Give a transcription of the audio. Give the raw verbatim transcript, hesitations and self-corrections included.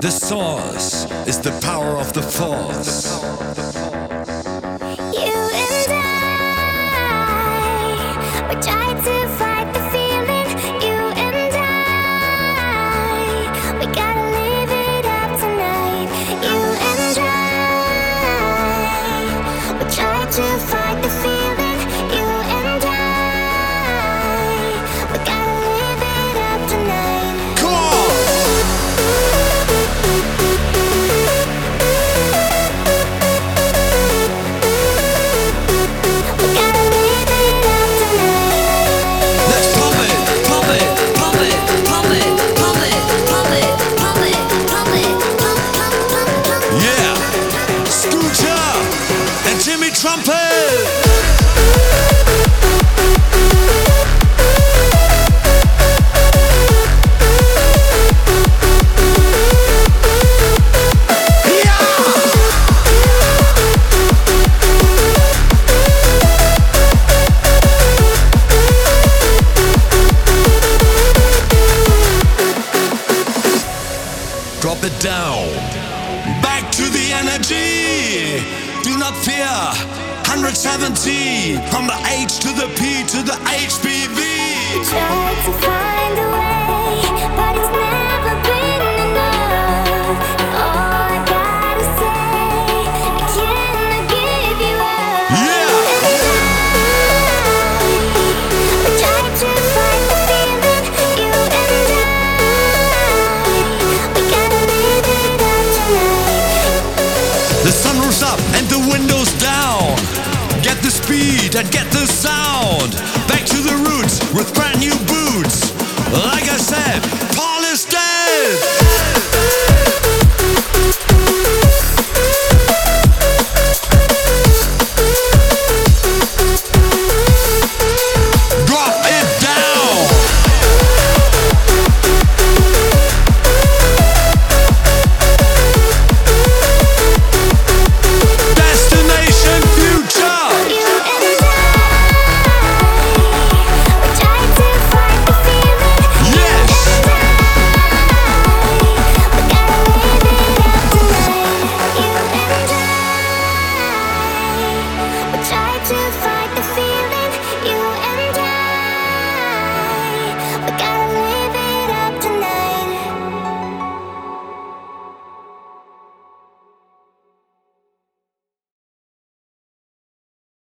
The source is the power of the force. You and I, we try to fight the feeling. You and I, we gotta live it up tonight. You and I, we try to fight the feeling. You and I, we gotta live it up tonight. Come on! Trumpet! Drop it down. Back to the energy. Do not fear. one seventy. From the H to the P to the H P V. Try to find a way, but it's never been enough. All I gotta say, I cannot give you up. Yeah. We try to find the feeling. You and I, we gotta live it up tonight. The sun rose up and the windows down. Get the speed and get the sound. Back to the roots with